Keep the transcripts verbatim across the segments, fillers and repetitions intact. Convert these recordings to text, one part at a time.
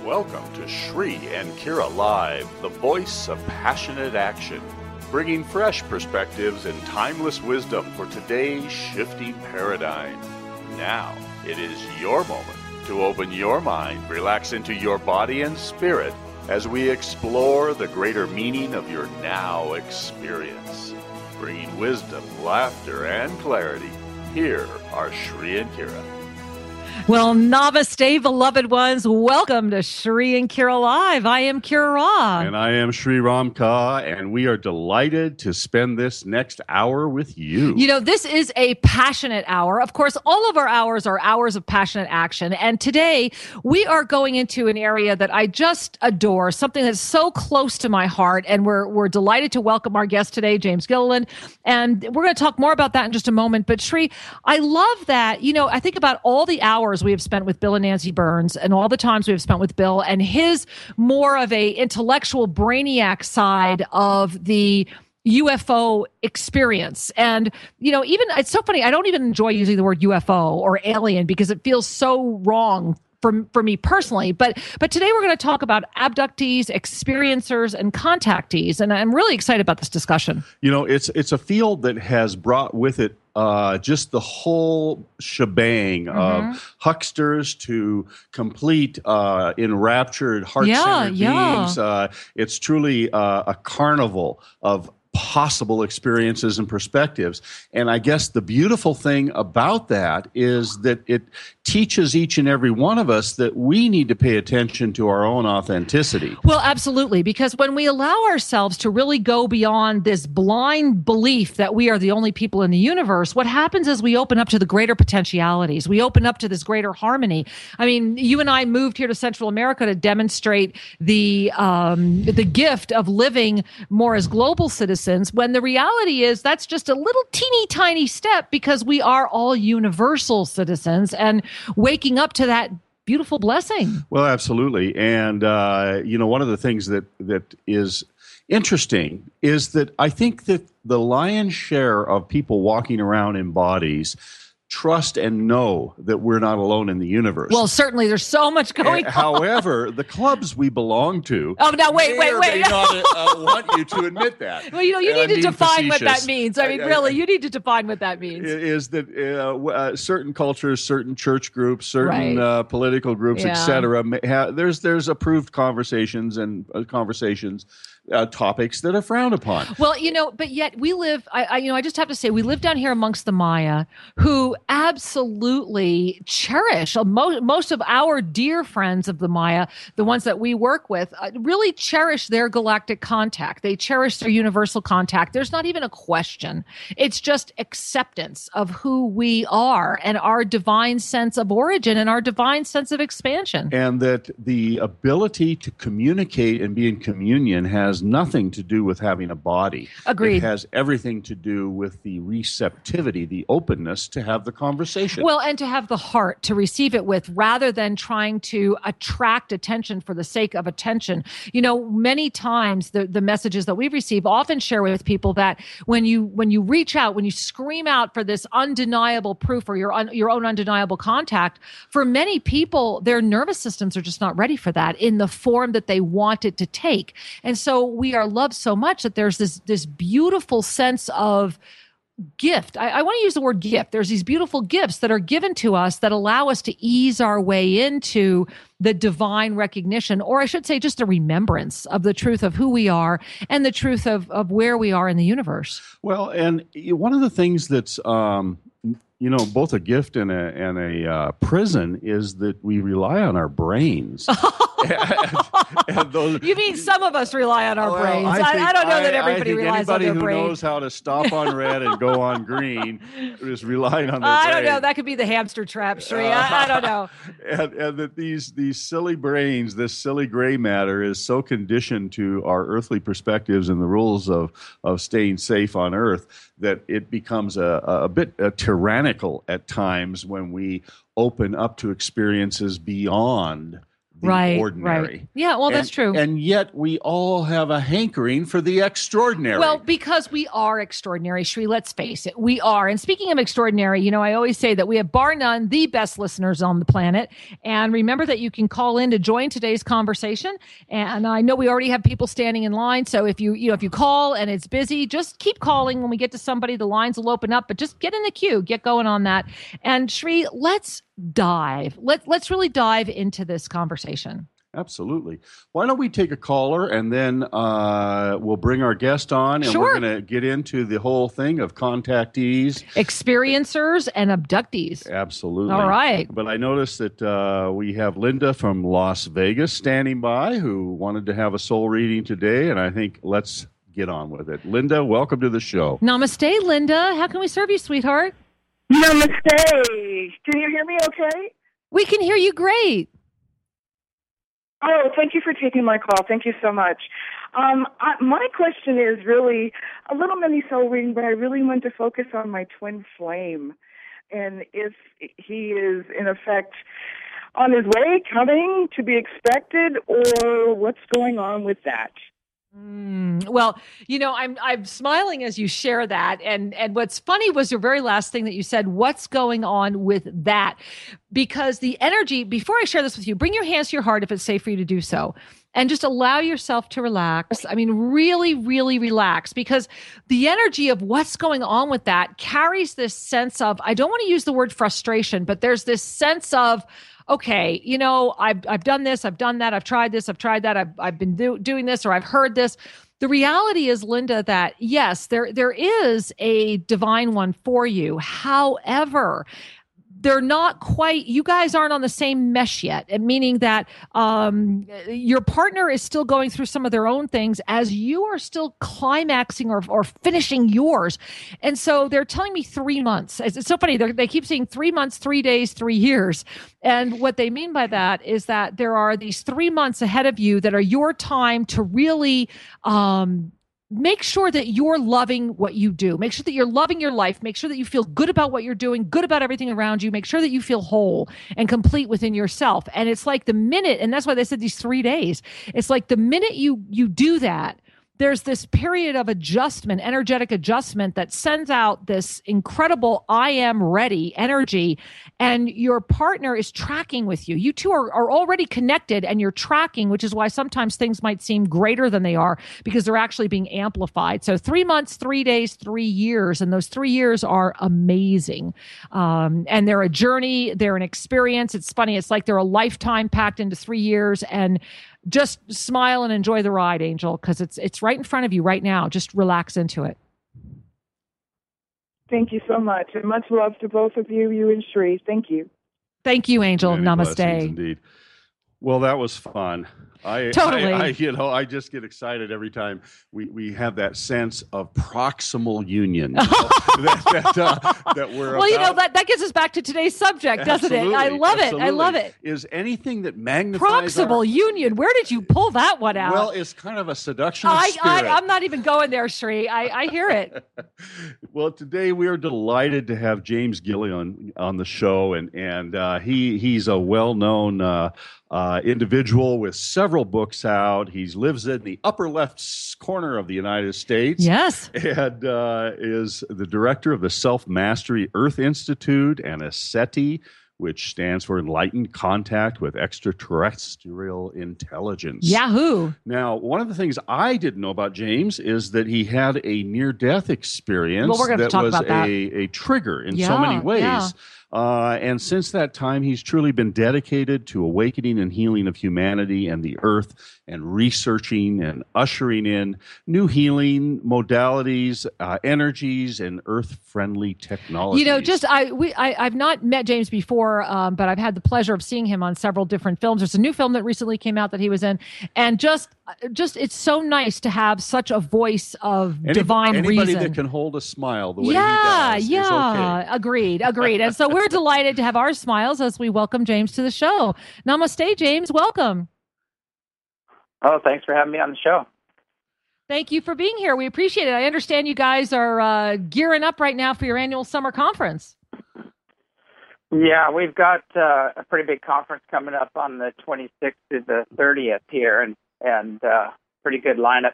Welcome to Shri and Kira Live, the voice of passionate action, bringing fresh perspectives and timeless wisdom for today's shifting paradigm. Now, it is your moment to open your mind, relax into your body and spirit as we explore the greater meaning of your now experience. Bringing wisdom, laughter, and clarity, here are Shri and Kira. Well, namaste, beloved ones. Welcome to Shri and Kira Live. I am Kira Ra. And I am Shri Ramka, and we are delighted to spend this next hour with you. You know, this is a passionate hour. Of course, all of our hours are hours of passionate action. And today we are going into an area that I just adore, something that's so close to my heart. And we're, we're delighted to welcome our guest today, James Gilliland. And we're going to talk more about that in just a moment. But Shri, I love that, you know, I think about all the hours we have spent with Bill and Nancy Burns and all the times we have spent with Bill and his more of a intellectual brainiac side of the U F O experience. And, you know, even it's so funny. I don't even enjoy using the word U F O or alien because it feels so wrong for, for me personally. But but today we're going to talk about abductees, experiencers, and contactees. And I'm really excited about this discussion. You know, it's it's a field that has brought with it Uh, just the whole shebang mm-hmm. of hucksters to complete uh, enraptured, heart-centered yeah, yeah. beings. Uh, it's truly uh, a carnival of possible experiences and perspectives. And I guess the beautiful thing about that is that it teaches each and every one of us that we need to pay attention to our own authenticity. Well, absolutely. Because when we allow ourselves to really go beyond this blind belief that we are the only people in the universe, what happens is we open up to the greater potentialities. We open up to this greater harmony. I mean, you and I moved here to Central America to demonstrate the um, the gift of living more as global citizens, when the reality is that's just a little teeny tiny step because we are all universal citizens and waking up to that beautiful blessing. Well, absolutely. And, uh, you know, one of the things that that is interesting is that I think that the lion's share of people walking around in bodies trust and know that we're not alone in the universe. Well, certainly there's so much going uh, on. However, the clubs we belong to oh, now wait, may wait, or wait. may not uh, want you to admit that. Well, you know, you uh, need to define what that facetious. means. I mean, I, I, really, you need to define what that means. Is that uh, uh, certain cultures, certain church groups, certain right. uh, political groups, yeah. et cetera, there's, there's approved conversations and uh, conversations Uh, topics that are frowned upon. Well, you know, but yet we live, I, I, you know, I just have to say, we live down here amongst the Maya who absolutely cherish, uh, most, most of our dear friends of the Maya, the ones that we work with, uh, really cherish their galactic contact. They cherish their universal contact. There's not even a question. It's just acceptance of who we are and our divine sense of origin and our divine sense of expansion. And that the ability to communicate and be in communion has nothing to do with having a body. Agreed. It has everything to do with the receptivity, the openness to have the conversation. Well, and to have the heart to receive it with, rather than trying to attract attention for the sake of attention. You know, many times the, the messages that we receive often share with people that when you when you reach out, when you scream out for this undeniable proof or your un, your own undeniable contact, for many people, their nervous systems are just not ready for that in the form that they want it to take. And so we are loved so much that there's this this beautiful sense of gift. I, I want to use the word gift. There's these beautiful gifts that are given to us that allow us to ease our way into the divine recognition, or I should say just a remembrance of the truth of who we are and the truth of, of where we are in the universe. Well, and one of the things that's um, you know, both a gift and a and a uh, prison is that we rely on our brains. and, and those, you mean some of us rely on our well, brains? I, I, think, I don't know I, that everybody I think relies on their who brain. Anybody who knows how to stop on red and go on green is relying on their I brain. don't know. That could be the hamster trap, Shri. Uh, I, I don't know. And, and that these these silly brains, this silly gray matter, is so conditioned to our earthly perspectives and the rules of of staying safe on Earth that it becomes a, a bit uh, tyrannical at times when we open up to experiences beyond the right, ordinary. Right. Yeah, well, that's and, true. And yet we all have a hankering for the extraordinary. Well, because we are extraordinary, Shri, let's face it, we are. And speaking of extraordinary, you know, I always say that we have bar none the best listeners on the planet. And remember that you can call in to join today's conversation. And I know we already have people standing in line. So if you, you know, if you call and it's busy, just keep calling. When we get to somebody, the lines will open up, but just get in the queue, get going on that. And Shri, let's dive. Let, let's really dive into this conversation. Absolutely. Why don't we take a caller and then uh, we'll bring our guest on and sure. we're going to get into the whole thing of contactees, experiencers, and abductees. Absolutely. All right. But I noticed that uh, we have Linda from Las Vegas standing by who wanted to have a soul reading today, and I think let's get on with it. Linda, welcome to the show. Namaste, Linda. How can we serve you, sweetheart? Namaste. Can you hear me okay? We can hear you great. Oh, thank you for taking my call. Thank you so much. Um, I, my question is really a little mini soul reading, but I really want to focus on my twin flame. And if he is, in effect, on his way, coming, to be expected, or what's going on with that? Mm, well, you know, I'm I'm smiling as you share that, and and what's funny was your very last thing that you said. What's going on with that? Because the energy. Before I share this with you, bring your hands to your heart if it's safe for you to do so, and just allow yourself to relax. I mean, really, really relax, because the energy of what's going on with that carries this sense of. I don't want to use the word frustration, but there's this sense of. Okay, you know, I've I've done this, I've done that, I've tried this, I've tried that, I've I've been do, doing this, or I've heard this. The reality is, Linda, that yes, there there is a divine one for you. However, they're not quite, you guys aren't on the same mesh yet, meaning that um, your partner is still going through some of their own things as you are still climaxing or, or finishing yours. And so they're telling me three months. It's, it's so funny. They're, they keep saying three months, three days, three years. And what they mean by that is that there are these three months ahead of you that are your time to really um, make sure that you're loving what you do. Make sure that you're loving your life. Make sure that you feel good about what you're doing, good about everything around you. Make sure that you feel whole and complete within yourself. And it's like the minute, and that's why they said these three days, it's like the minute you you do that, there's this period of adjustment, energetic adjustment that sends out this incredible I am ready energy, and your partner is tracking with you. You two are, are already connected and you're tracking, which is why sometimes things might seem greater than they are because they're actually being amplified. So three months, three days, three years, and those three years are amazing. Um, and they're a journey, they're an experience. It's funny. It's like they're a lifetime packed into three years, and just smile and enjoy the ride, Angel, because it's it's right in front of you right now. Just relax into it. Thank you so much. And much love to both of you, you and Shri. Thank you. Thank you, Angel. Many Namaste. blessings indeed. Well, that was fun. I, totally. I, I, you know, I just get excited every time we, we have that sense of proximal union. You know, that, that, uh, that we're well, about. you know, that, that gets us back to today's subject, doesn't Absolutely, it? I love absolutely. it. I love it. Is anything that magnifies proximal our, union. Where did you pull that one out? Well, it's kind of a seduction of I, spirit. I, I'm not even going there, Shri. I, I hear it. Well, today we are delighted to have James Gillian on the show, and and uh, he he's a well-known uh, uh, individual with several books out. He lives in the upper left corner of the United States. Yes. And uh, is the director of the Self-Mastery Earth Institute and a SETI, which stands for Enlightened Contact with Extraterrestrial Intelligence. Yahoo. Now, one of the things I didn't know about James is that he had a near-death experience well, we're gonna that talk was about that. A, a trigger in yeah, so many ways. Yeah. Uh, and since that time, he's truly been dedicated to awakening and healing of humanity and the earth, and researching and ushering in new healing modalities, uh, energies, and earth-friendly technologies. You know, just I we I, I've not met James before, um, but I've had the pleasure of seeing him on several different films. There's a new film that recently came out that he was in, and just just it's so nice to have such a voice of Any, divine anybody reason. Anybody that can hold a smile the way yeah, he does yeah, is okay. Agreed, agreed. And so we're delighted to have our smiles as we welcome James to the show. Namaste, James. Welcome. Oh, thanks for having me on the show. Thank you for being here. We appreciate it. I understand you guys are uh, gearing up right now for your annual summer conference. Yeah, we've got uh, a pretty big conference coming up on the twenty-sixth to the thirtieth here, and and uh, pretty good lineup.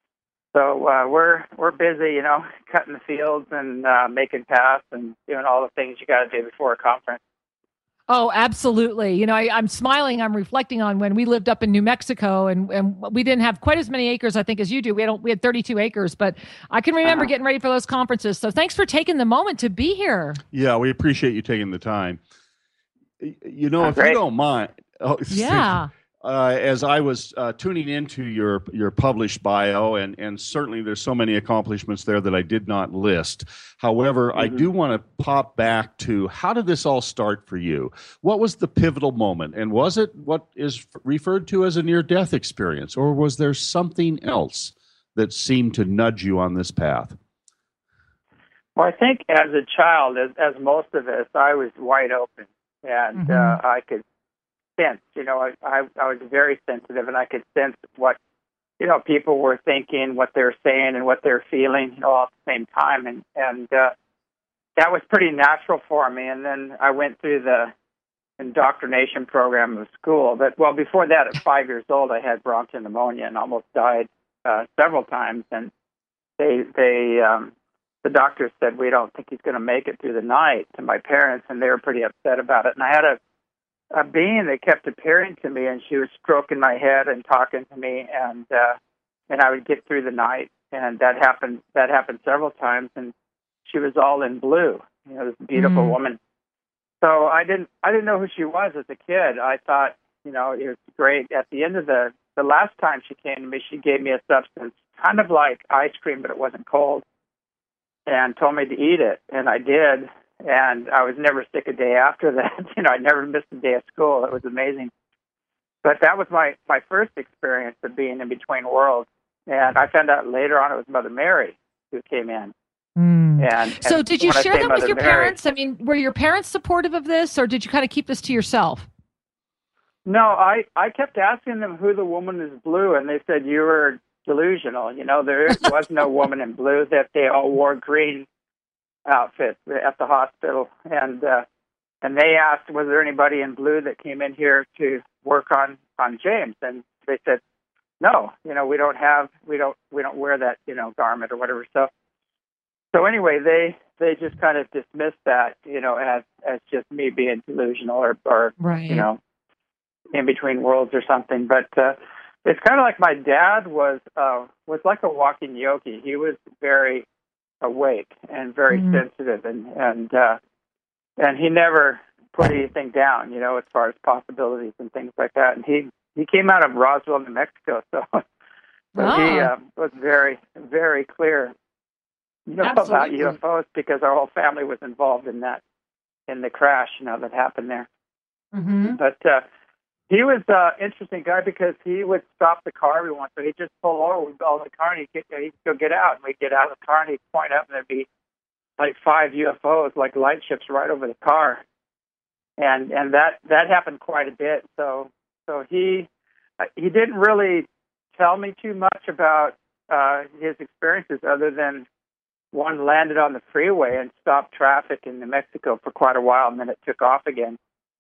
So uh, we're we're busy, you know, cutting the fields and uh, making paths and doing all the things you got to do before a conference. Oh, absolutely. You know, I, I'm smiling. I'm reflecting on when we lived up in New Mexico, and, and we didn't have quite as many acres, I think, as you do. We had we had thirty-two acres, but I can remember Uh-huh. getting ready for those conferences. So thanks for taking the moment to be here. Yeah, we appreciate you taking the time. Y- You know, Oh, if you great. don't mind, oh, Yeah. uh, as I was uh, tuning into your your published bio, and and certainly there's so many accomplishments there that I did not list. However, I Mhm. do want to pop back to how did this all start for you? What was the pivotal moment, and was it what is f- referred to as a near-death experience, or was there something else that seemed to nudge you on this path? Well, I think as a child, as, as most of us, I was wide open, and Mhm. uh, I could sense, you know, I, I, I was very sensitive, and I could sense what, you know, people were thinking, what they're saying, and what they're feeling, you know, all at the same time, and and uh, that was pretty natural for me. And then I went through the indoctrination program of school. But well, before that, at five years old, I had bronchial pneumonia and almost died uh, several times, and they they um, the doctors said, we don't think he's going to make it through the night, to my parents, and they were pretty upset about it. And I had a a being that kept appearing to me, and she was stroking my head and talking to me, and uh, and I would get through the night, and that happened. That happened several times, and she was all in blue, you know, this beautiful Mm. woman. So I didn't, I didn't know who she was as a kid. I thought, you know, it was great. At the end of the the last time she came to me, she gave me a substance, kind of like ice cream, but it wasn't cold, and told me to eat it, and I did. And I was never sick a day after that. You know, I never missed a day of school. It was amazing. But that was my, my first experience of being in between worlds. And I found out later on it was Mother Mary who came in. Mm. And, So and did you when I share say them with Mother your Mary, parents? I mean, were your parents supportive of this, or did you kind of keep this to yourself? No, I, I kept asking them who the woman is blue, and they said you were delusional. You know, there was no woman in blue, that they all wore green outfits at the hospital. And uh, and they asked, was there anybody in blue that came in here to work on, on James? And they said, no, you know, we don't have, we don't, we don't wear that, you know, garment or whatever. So, so anyway, they, they just kind of dismissed that, you know, as, as just me being delusional or, or, Right. you know, in between worlds or something. But uh, it's kind of like my dad was, uh, was like a walking yogi. He was very awake and very Mhm. sensitive, and, and, uh, and he never put anything down, you know, as far as possibilities and things like that. And he, he came out of Roswell, New Mexico, so, so he Ah. uh, was very, very clear, you know, about Absolutely. U F Os, because our whole family was involved in that, in the crash, you know, that happened there. Mm-hmm. But uh, he was an interesting guy because he would stop the car every once, so he'd just pull over, we'd go in the car, and he'd, get, he'd go get out, and we'd get out of the car, and he'd point up, and there'd be like five U F Os, like light ships, right over the car. And and that, that happened quite a bit. So so he he didn't really tell me too much about uh, his experiences, other than one landed on the freeway and stopped traffic in New Mexico for quite a while, and then it took off again.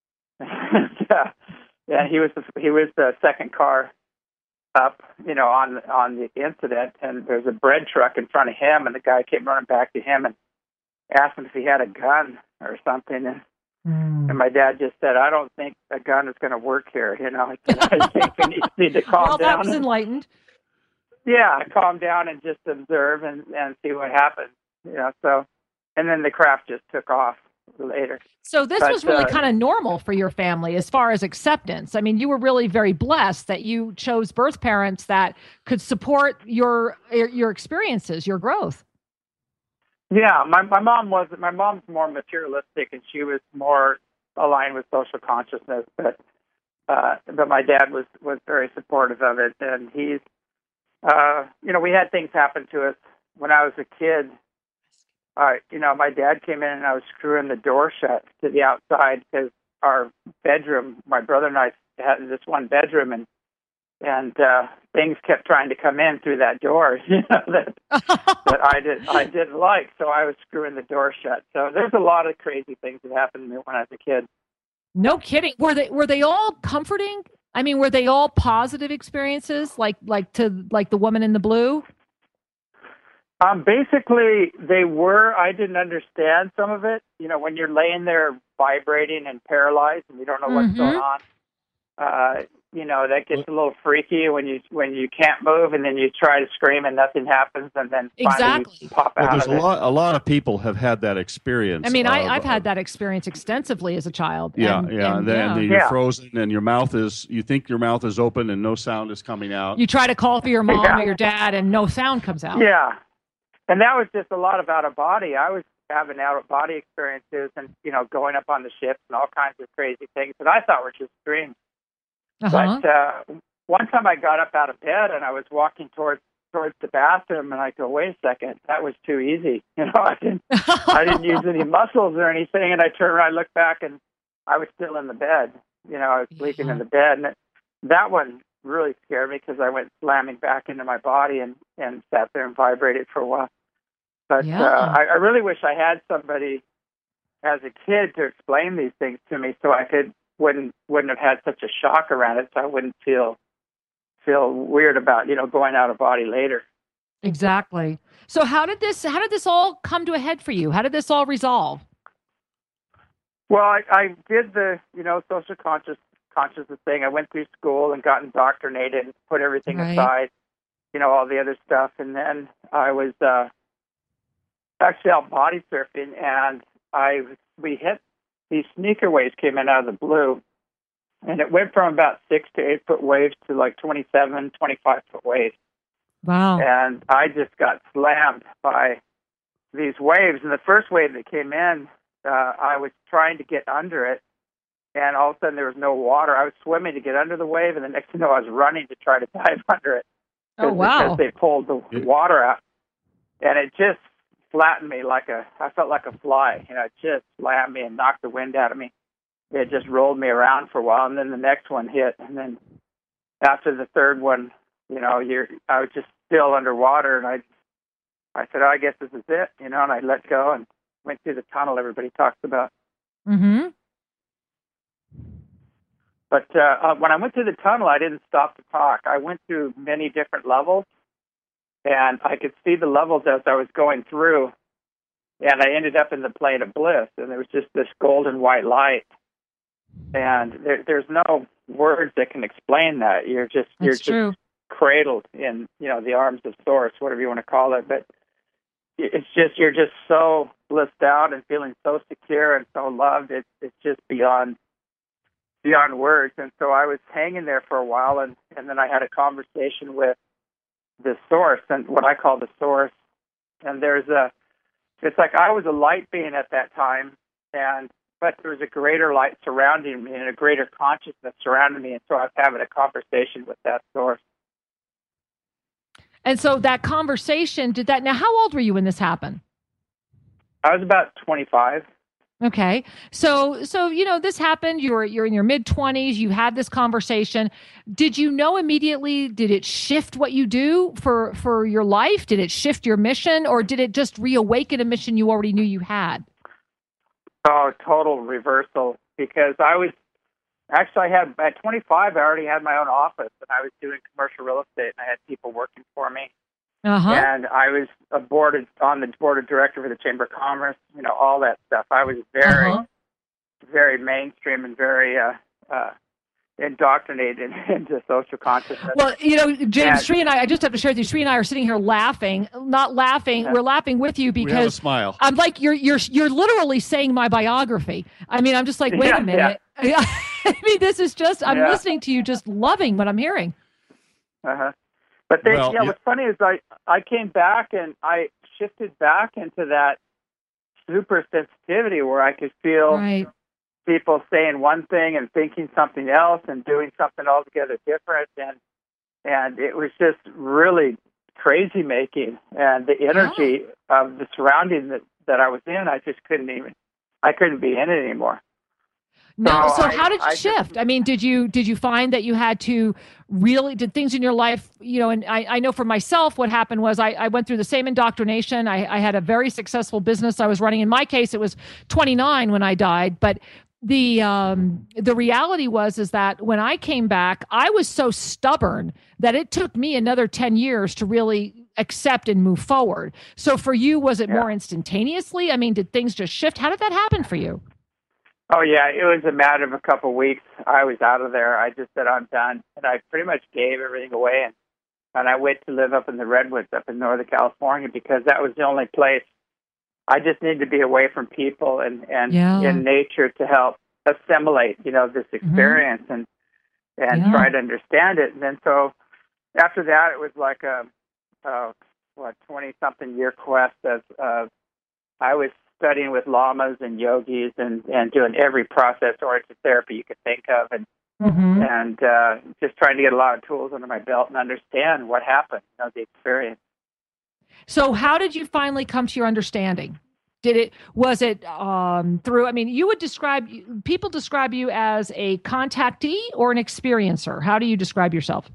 and, uh, and he was the, he was the second car up, you know, on on the incident, and there's a bread truck in front of him, and the guy came running back to him and asked him if he had a gun or something, and Mm. and my dad just said, I don't think a gun is going to work here. You know, I think we need, need to calm Well, that down. was enlightened. Yeah, calm down and just observe and, and see what happens. You know, so, and then the craft just took off later. So this But, was really uh, kind of normal for your family as far as acceptance. I mean, you were really very blessed that you chose birth parents that could support your your experiences, your growth. Yeah, my my mom was my mom's more materialistic, and she was more aligned with social consciousness. But uh, but my dad was was very supportive of it, and he's uh, you know, we had things happen to us when I was a kid. Uh, you know, my dad came in and I was screwing the door shut to the outside because our bedroom, my brother and I had this one bedroom, and and uh, things kept trying to come in through that door, you know, that that I did I didn't like. So I was screwing the door shut. So there's a lot of crazy things that happened to me when I was a kid. No kidding. Were they were they all comforting? I mean, were they all positive experiences, like like to like the woman in the blue? Um, basically, they were. I didn't understand some of it. You know, when you're laying there vibrating and paralyzed and you don't know what's Mm-hmm. going on, uh, you know, that gets a little freaky when you when you can't move and then you try to scream and nothing happens and then finally Exactly. you pop Well, out there's of a it. lot. A lot of people have had that experience. I mean, I, of- I've had of- that experience extensively as a child. Yeah, and, yeah. and, And then yeah. you're Yeah. frozen, and your mouth is. You think your mouth is open, and no sound is coming out. You try to call for your mom Yeah. or your dad, and no sound comes out. Yeah, and that was just a lot of out of body. I was having out of body experiences and you know going up on the ships and all kinds of crazy things that I thought were just dreams. Uh-huh. But uh, one time I got up out of bed and I was walking towards towards the bathroom and I go, wait a second, that was too easy. You know, I didn't I didn't use any muscles or anything. And I turned around, I looked back, and I was still in the bed. You know, I was sleeping in the bed, and it, that one really scared me because I went slamming back into my body and and sat there and vibrated for a while. But Yeah. uh, I, I really wish I had somebody as a kid to explain these things to me, so I could wouldn't wouldn't have had such a shock around it, so I wouldn't feel feel weird about you know going out of body later. Exactly. So how did this how did this all come to a head for you? How did this all resolve? Well, I, I did the you know social conscious consciousness thing. I went through school and got indoctrinated and put everything Right. aside, you know, all the other stuff, and then I was uh, actually out body surfing, and I we hit these sneaker waves came in out of the blue, and it went from about six to eight foot waves to like twenty-seven, twenty-five foot waves. Wow. And I just got slammed by these waves. And the first wave that came in, uh, I was trying to get under it, and all of a sudden there was no water. I was swimming to get under the wave, and the next thing you know, I was running to try to dive under it. Oh, wow. Because they pulled the water out, and it just flattened me like a, I felt like a fly. You know, it just slammed me and knocked the wind out of me. It just rolled me around for a while, and then the next one hit, and then after the third one, you know, you're, I was just still underwater, and I, I said, oh, I guess this is it, you know, and I let go and went through the tunnel everybody talks about. Mm-hmm. But uh, uh, when I went through the tunnel, I didn't stop to talk. I went through many different levels, and I could see the levels as I was going through, and I ended up in the plane of bliss, and there was just this golden white light, and there, there's no words that can explain that. You're just you're That's just true. cradled in, you know, the arms of Source, whatever you want to call it. But it's just, you're just so blissed out and feeling so secure and so loved. It's, it's just beyond, beyond words. And so I was hanging there for a while, and, and then I had a conversation with the Source, and what I call the Source. And there's a, it's like I was a light being at that time, and but there was a greater light surrounding me and a greater consciousness surrounding me. And so I was having a conversation with that Source. And so that conversation, did that, now how old were you when this happened? I was about twenty-five. Okay. So, so, you know, this happened, you're, you're in your mid twenties, you had this conversation. Did you know immediately, did it shift what you do for, for your life? Did it shift your mission, or did it just reawaken a mission you already knew you had? Oh, total reversal, because I was, actually I had, at twenty-five, I already had my own office, and I was doing commercial real estate, and I had people working for me. Uh-huh. And I was a board of, on the board of director for the Chamber of Commerce, you know, all that stuff. I was very, Uh-huh. very mainstream and very uh, uh, indoctrinated into social consciousness. Well, you know, James, Yeah. Sri and I, I just have to share with you, Sri and I are sitting here laughing, not laughing. Yeah. We're laughing with you We have a because smile. I'm like, you're, you're, you're literally saying my biography. I mean, I'm just like, wait Yeah, a minute. I mean, this is just, I'm Yeah. listening to you, just loving what I'm hearing. Uh-huh. But they, Well, yeah, yeah. what's funny is I, I came back and I shifted back into that super sensitivity where I could feel Right. people saying one thing and thinking something else and doing something altogether different, and and it was just really crazy making, and the energy of the surrounding that, that I was in, I just couldn't even, I couldn't be in it anymore. No. So I- how did you I just- shift? I mean, did you did you find that you had to really did things in your life, you know, and I, I know for myself what happened was I, I went through the same indoctrination. I, I had a very successful business I was running. In my case, it was twenty-nine when I died. But the um the reality was is that when I came back, I was so stubborn that it took me another ten years to really accept and move forward. So for you, was it Yeah. more instantaneously? I mean, did things just shift? How did that happen for you? Oh, yeah, it was a matter of a couple of weeks. I was out of there. I just said, I'm done. And I pretty much gave everything away. And, and I went to live up in the Redwoods up in Northern California because that was the only place. I just needed to be away from people and, and Yeah. in nature to help assimilate, you know, this experience and and Yeah. try to understand it. And then so after that, it was like a, a what, twenty-something year quest of, uh, I was studying with lamas and yogis and, and doing every process-oriented therapy you could think of, and Mm-hmm. and uh, just trying to get a lot of tools under my belt and understand what happened, you know, the experience. So how did you finally come to your understanding? Did it, was it um, through, I mean, you would describe, people describe you as a contactee or an experiencer. How do you describe yourself?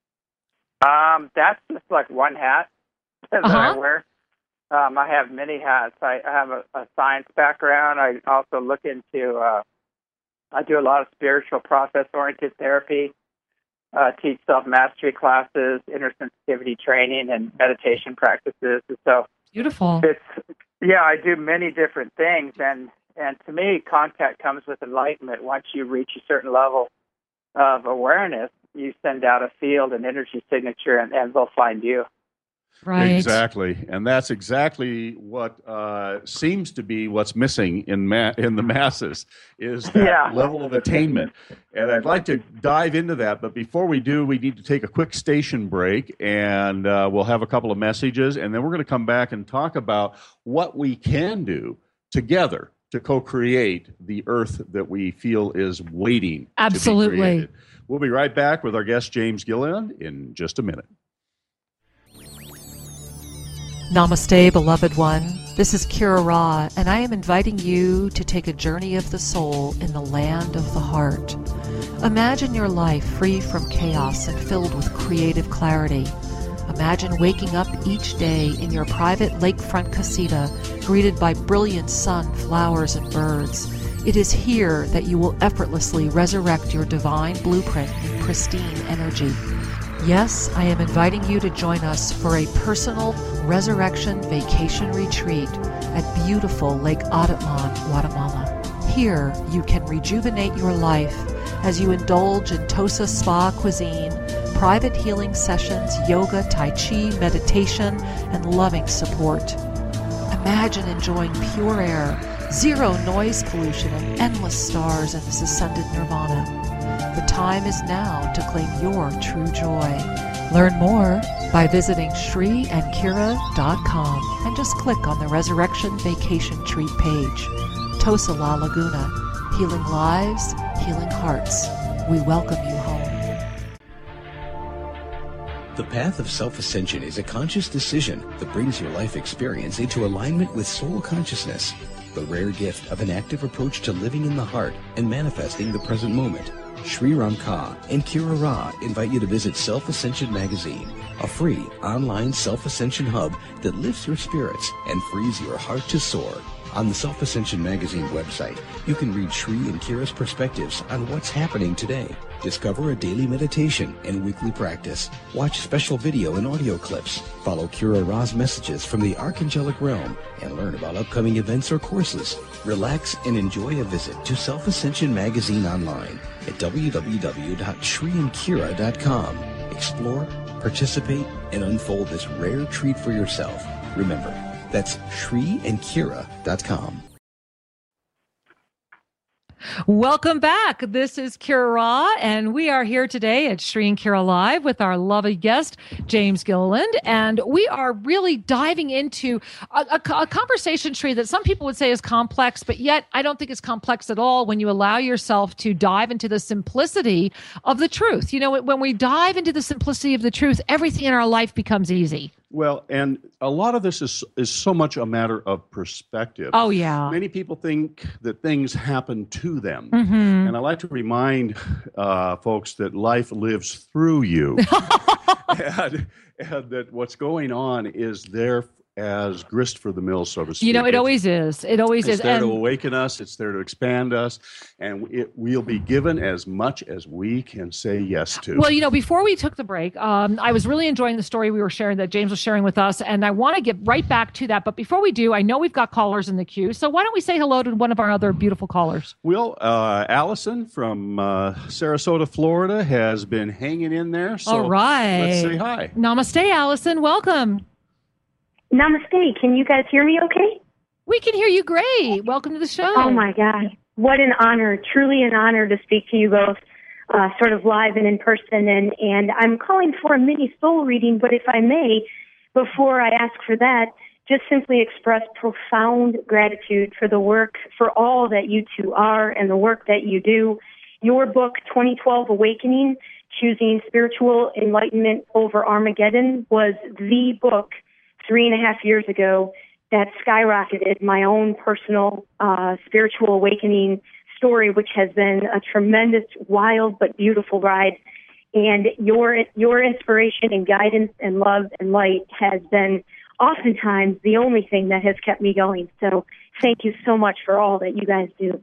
Um, that's just like one hat that Uh-huh. I wear. Um, I have many hats. I, I have a, a science background. I also look into, uh, I do a lot of spiritual process-oriented therapy, uh, teach self-mastery classes, inner sensitivity training, and meditation practices. And so Beautiful. it's, yeah, I do many different things. And, and to me, contact comes with enlightenment. Once you reach a certain level of awareness, you send out a field, an energy signature, and, and they'll find you. Right. Exactly, and that's exactly what uh, seems to be what's missing in ma- in the masses is that Yeah. level of attainment. And I'd like to dive into that, but before we do, we need to take a quick station break, and uh, we'll have a couple of messages, and then we're going to come back and talk about what we can do together to co-create the Earth that we feel is waiting. Absolutely. To be created. We'll be right back with our guest James Gilliland in just a minute. Namaste, beloved one. This is Kira Ra, and I am inviting you to take a journey of the soul in the land of the heart. Imagine your life free from chaos and filled with creative clarity. Imagine waking up each day in your private lakefront casita, greeted by brilliant sun, flowers, and birds. It is here that you will effortlessly resurrect your divine blueprint in pristine energy. Yes, I am inviting you to join us for a personal resurrection vacation retreat at beautiful Lake Atatlan, Guatemala. Here, you can rejuvenate your life as you indulge in Tosa Spa cuisine, private healing sessions, yoga, tai chi, meditation, and loving support. Imagine enjoying pure air, zero noise pollution, and endless stars in this ascended nirvana. The time is now to claim your true joy. Learn more by visiting Shri and Kira dot com and just click on the Resurrection Vacation Treat page. Tosa La Laguna, healing lives, healing hearts. We welcome you home. The path of self-ascension is a conscious decision that brings your life experience into alignment with soul consciousness, the rare gift of an active approach to living in the heart and manifesting the present moment. Sri Ram Ka and Kira Ra invite you to visit Self-Ascension Magazine, a free online self-ascension hub that lifts your spirits and frees your heart to soar. On the Self-Ascension Magazine website, you can read Sri and Kira's perspectives on what's happening today. Discover a daily meditation and weekly practice. Watch special video and audio clips. Follow Kira Ra's messages from the Archangelic Realm and learn about upcoming events or courses. Relax and enjoy a visit to Self-Ascension Magazine online at w w w dot shri and kira dot com. Explore, participate, and unfold this rare treat for yourself. Remember, that's shri and kira dot com. Welcome back. This is Kira Ra, and we are here today at Shri and Kira Live with our lovely guest, James Gilliland. And we are really diving into a, a, a conversation tree that some people would say is complex, but yet I don't think it's complex at all when you allow yourself to dive into the simplicity of the truth. You know, when we dive into the simplicity of the truth, everything in our life becomes easy. Well, and a lot of this is is so much a matter of perspective. Oh, yeah. Many people think that things happen to them. Mm-hmm. And I like to remind uh, folks that life lives through you. and, and that what's going on is there as grist for the mill, so to speak. You know, it It's- always is. It always It's is. there And to awaken us. It's there to expand us. And it, we'll be given as much as we can say yes to. well, you know, before we took the break, um, I was really enjoying the story we were sharing that James was sharing with us. And I want to get right back to that. But before we do, I know we've got callers in the queue. So why don't we say hello to one of our other beautiful callers? Well, uh, Allison from uh, Sarasota, Florida, has been hanging in there. So All right. let's say hi. Namaste, Allison. Welcome. Namaste. Can you guys hear me okay? We can hear you great. Welcome to the show. Oh, my God. What an honor. Truly an honor to speak to you both uh, sort of live and in person. And, and I'm calling for a mini soul reading, but if I may, before I ask for that, just simply express profound gratitude for the work, for all that you two are and the work that you do. Your book, twenty twelve Awakening, Choosing Spiritual Enlightenment Over Armageddon, was the book three and a half years ago that skyrocketed my own personal uh, spiritual awakening story, which has been a tremendous, wild, but beautiful ride. And your your inspiration and guidance and love and light has been oftentimes the only thing that has kept me going. So thank you so much for all that you guys do.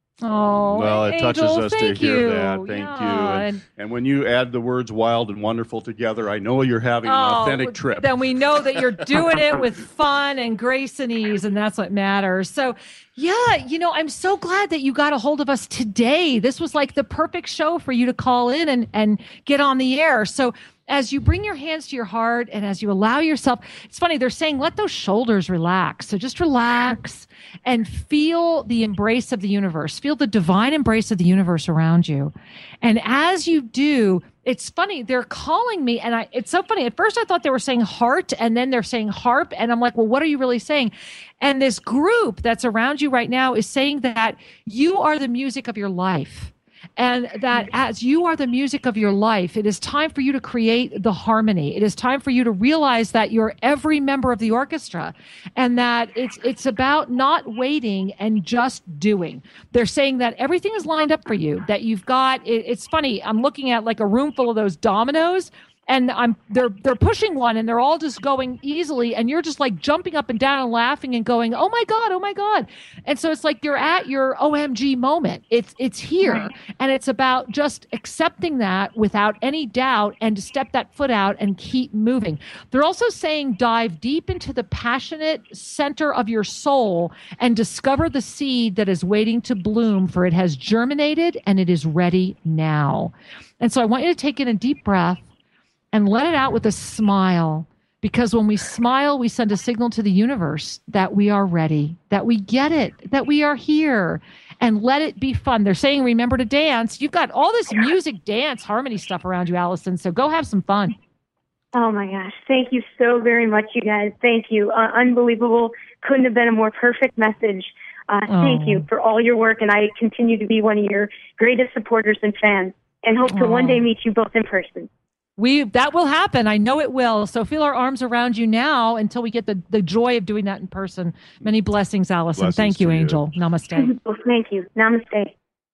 Oh, Well, it Angel, touches us to thank hear you. that. Thank Yeah, you. And, and- and when you add the words wild and wonderful together, I know you're having an Oh, authentic trip. Then we know that you're doing it with fun and grace and ease, and that's what matters. So, yeah, you know, I'm so glad that you got a hold of us today. This was like the perfect show for you to call in and, and get on the air. So, as you bring your hands to your heart and as you allow yourself, it's funny, they're saying let those shoulders relax. So just relax and feel the embrace of the universe, feel the divine embrace of the universe around you. And as you do, it's funny, they're calling me, and I it's so funny. At first I thought they were saying heart, and then they're saying harp, and I'm like, well, what are you really saying? And this group that's around you right now is saying that you are the music of your life. And that as you are the music of your life, it is time for you to create the harmony. It is time for you to realize that you're every member of the orchestra, and that it's it's about not waiting and just doing. They're saying that everything is lined up for you, that you've got it, it's funny. I'm looking at like a room full of those dominoes, and I'm they're they're pushing one, and they're all just going easily, and you're just like jumping up and down and laughing and going, "Oh my God, oh my God." And so it's like you're at your O M G moment. It's it's here. And it's about just accepting that without any doubt, and to step that foot out and keep moving. They're also saying dive deep into the passionate center of your soul and discover the seed that is waiting to bloom, for it has germinated and it is ready now. And so I want you to take in a deep breath and let it out with a smile, because when we smile, we send a signal to the universe that we are ready, that we get it, that we are here, and let it be fun. They're saying, remember to dance. You've got all this music, dance, harmony stuff around you, Allison, so go have some fun. Oh, my gosh. Thank you so very much, you guys. Thank you. Uh, unbelievable. Couldn't have been a more perfect message. Uh, Oh. Thank you for all your work, and I continue to be one of your greatest supporters and fans, and hope to Oh. one day meet you both in person. We that will happen. I know it will. So feel our arms around you now until we get the, the joy of doing that in person. Many blessings, Allison. Blessings Thank you, to you. Angel. Namaste. Well, thank you. Namaste.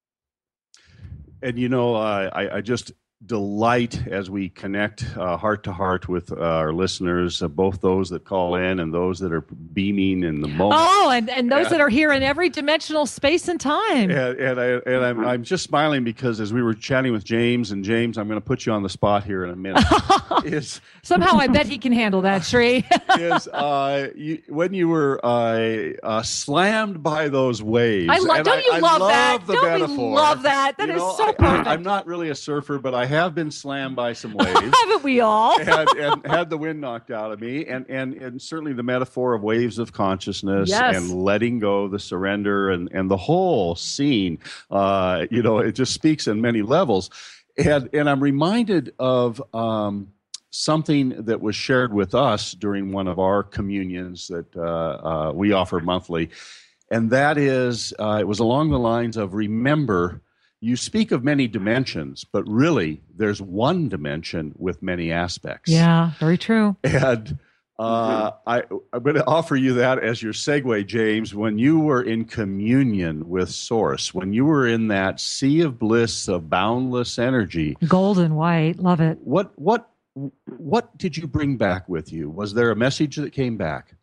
And you know, uh, I, I just delight as we connect uh, heart to heart with uh, our listeners, uh, both those that call in and those that are beaming in the moment. Oh, and, and those Yeah. that are here in every dimensional space and time. And, and, I, and I'm, I'm just smiling because as we were chatting with James, and James, I'm going to put you on the spot here in a minute, is Somehow I bet he can handle that, Shree. is uh, you, when you were uh, uh, slammed by those waves. I love. And Don't you I love, love that? The Don't metaphor. we love that? That You is know, so I, perfect. I, I'm not really a surfer, but I have been slammed by some waves. Haven't we all? and, and had the wind knocked out of me, and, and and certainly the metaphor of waves of consciousness Yes. and letting go, the surrender, and and the whole scene. Uh, you know, it just speaks in many levels, and and I'm reminded of um, something that was shared with us during one of our communions that uh, uh, we offer monthly, and that is uh, it was along the lines of remember. You speak of many dimensions, but really there's one dimension with many aspects. Yeah, very true. And Uh, I, I'm going to offer you that as your segue, James. When you were in communion with Source, when you were in that sea of bliss of boundless energy, golden white, love it. What what what did you bring back with you? Was there a message that came back?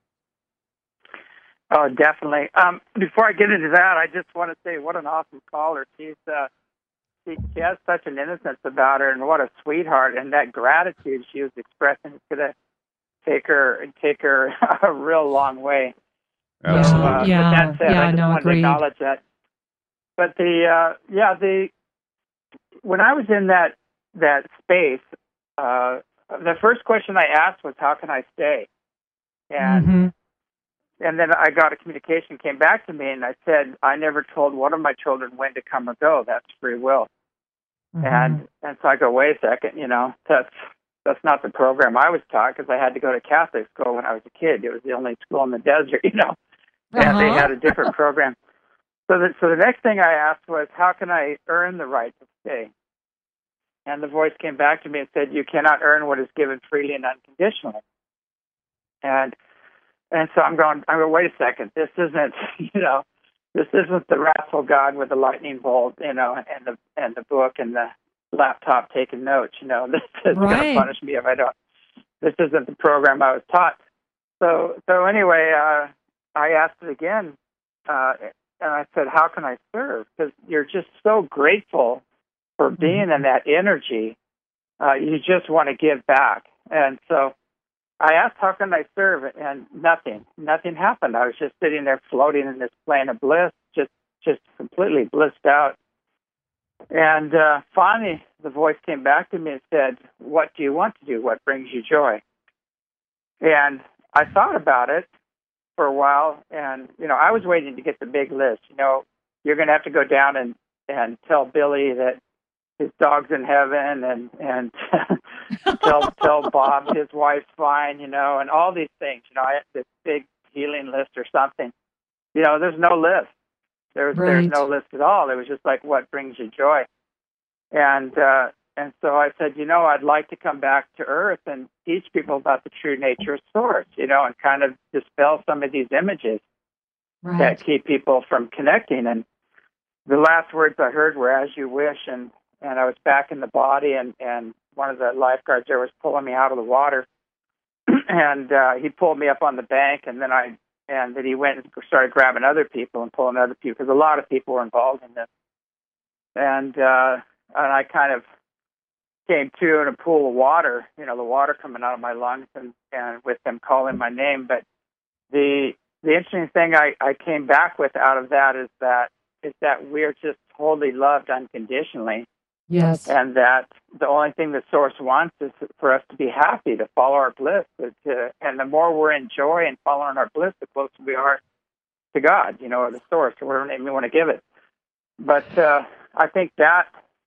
Oh, definitely. Um, before I get into that, I just want to say what an awesome caller. She's uh, she, she has such an innocence about her, and what a sweetheart. And that gratitude she was expressing is going to take her take her a real long way. Absolutely. So, uh, yeah, with that said, yeah, I just no, wanted agreed. to acknowledge that. But the uh, yeah the when I was in that that space, uh, the first question I asked was, "How can I stay?" And mm-hmm. And then I got a communication came back to me, and I said, I never told one of my children when to come or go. That's free will. Mm-hmm. And and so I go, wait a second, you know, that's that's not the program I was taught, because I had to go to Catholic school when I was a kid. It was the only school in the desert, you know, and Uh-huh. they had a different program. So the, so the next thing I asked was, how can I earn the right to stay? And the voice came back to me and said, you cannot earn what is given freely and unconditionally. And And so I'm going, I'm going, wait a second, this isn't, you know, this isn't the wrathful God with the lightning bolt, you know, and the and the book and the laptop taking notes, you know, this is Right. going to punish me if I don't. This isn't the program I was taught. So so anyway, uh, I asked it again, uh, and I said, how can I serve? Because you're just so grateful for being in that energy. Uh, you just want to give back. And so I asked, how can I serve? And nothing. Nothing happened. I was just sitting there floating in this plane of bliss, just just completely blissed out. And uh, finally, the voice came back to me and said, what do you want to do? What brings you joy? And I thought about it for a while, and, you know, I was waiting to get the big list. You know, you're going to have to go down and, and tell Billy that his dog's in heaven, and and tell tell Bob his wife's fine, you know, and all these things. You know, I had this big healing list or something. You know, there's no list. There's Right. there's no list at all. It was just like, what brings you joy? And uh, and so I said, you know, I'd like to come back to Earth and teach people about the true nature of Source, you know, and kind of dispel some of these images Right. that keep people from connecting. And the last words I heard were, as you wish, and And I was back in the body, and, and one of the lifeguards there was pulling me out of the water. and uh, he pulled me up on the bank, and then I and then he went and started grabbing other people and pulling other people, because a lot of people were involved in this. And uh, and I kind of came to in a pool of water, you know, the water coming out of my lungs, and, and with them calling my name. But the the interesting thing I, I came back with out of that is that is that we're just totally loved unconditionally. Yes. And that the only thing the Source wants is for us to be happy, to follow our bliss. To, and the more we're in joy and following our bliss, the closer we are to God, you know, or the Source, or whatever name we want to give it. But uh, I think that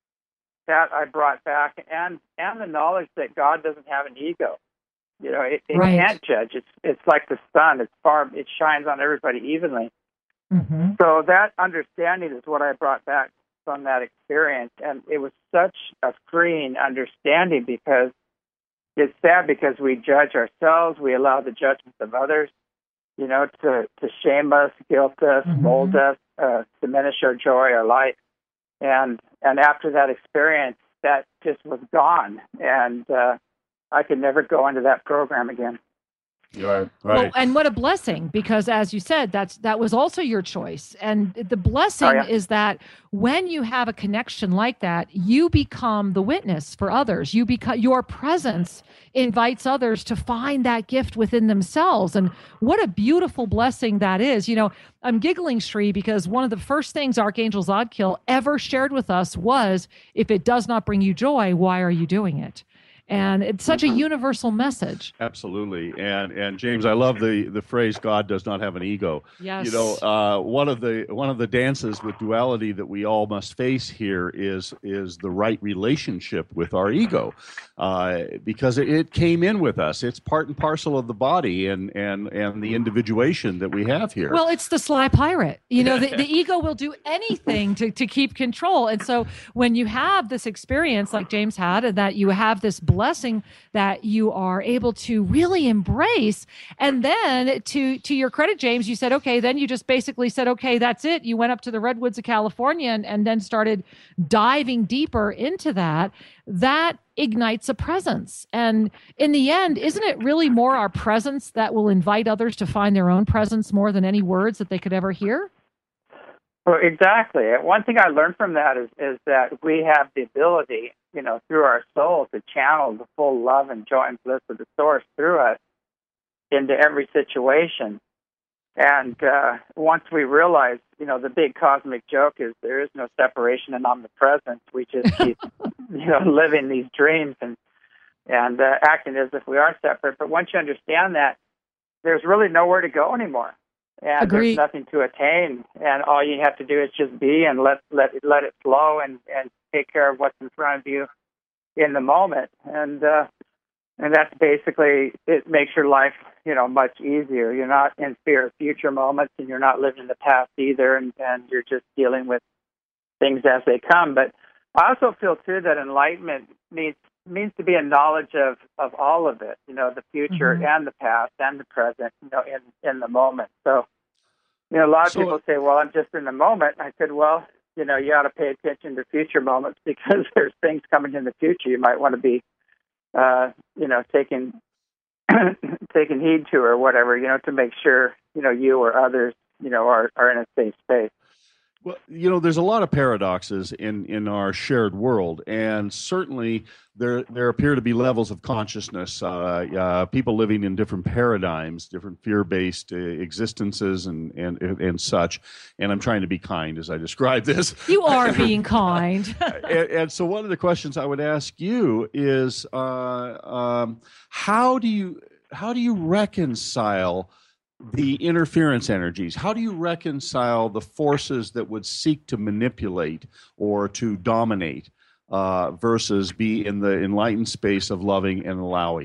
that I brought back, and and the knowledge that God doesn't have an ego. You know, it, it Right. can't judge. It's it's like the sun. It's far. It shines on everybody evenly. Mm-hmm. So that understanding is what I brought back from that experience, and it was such a freeing understanding, because it's sad because we judge ourselves, we allow the judgments of others, you know, to, to shame us, guilt us, Mhm. mold us, uh, diminish our joy, our light, and and after that experience, that just was gone, and uh, I could never go into that program again. Right. Well, and what a blessing, because as you said, that's that was also your choice. And the blessing Oh, yeah. is that when you have a connection like that, you become the witness for others. You become your presence invites others to find that gift within themselves. And what a beautiful blessing that is. You know, I'm giggling, Sri, because one of the first things Archangel Zadkiel ever shared with us was, if it does not bring you joy, why are you doing it? And it's such a universal message. Absolutely. And and James, I love the the phrase, God does not have an ego. Yes. You know, uh, one of the one of the dances with duality that we all must face here is is the right relationship with our ego, uh, because it, it came in with us. It's part and parcel of the body and and and the individuation that we have here. Well, it's the sly pirate. You know, the, the ego will do anything to, to keep control. And so when you have this experience like James had, and that you have this blessing blessing that you are able to really embrace. And then to to your credit, James, you said, okay, then you just basically said, okay, that's it. You went up to the redwoods of California and, and then started diving deeper into that. That ignites a presence. And in the end, isn't it really more our presence that will invite others to find their own presence more than any words that they could ever hear? Well, exactly. One thing I learned from that is, is that we have the ability, you know, through our soul to channel the full love and joy and bliss of the source through us into every situation. And uh, once we realize, you know, the big cosmic joke is there is no separation and omnipresence. We just keep, you know, living these dreams and and uh, acting as if we are separate. But once you understand that, there's really nowhere to go anymore, and Agreed. There's nothing to attain. And all you have to do is just be and let let it, let it flow and, and take care of what's in front of you in the moment. And uh, and that's basically, it makes your life, you know, much easier. You're not in fear of future moments, and you're not living in the past either, and, and you're just dealing with things as they come. But I also feel, too, that enlightenment means means to be a knowledge of, of all of it, you know, the future Mm-hmm. and the past and the present, you know, in, in the moment. So, you know, a lot of So- people say, well, I'm just in the moment. I said, well, you know, you ought to pay attention to future moments because there's things coming in the future you might want to be, uh, you know, taking taking heed to or whatever, you know, to make sure, you know, you or others, you know, are, are in a safe space. Well, you know, there's a lot of paradoxes in, in our shared world, and certainly there there appear to be levels of consciousness, uh, uh, people living in different paradigms, different fear-based uh, existences, and, and and such. And I'm trying to be kind as I describe this. You are being kind. and, and so, one of the questions I would ask you is, uh, um, how do you how do you reconcile the interference energies? How do you reconcile the forces that would seek to manipulate or to dominate uh, versus be in the enlightened space of loving and allowing?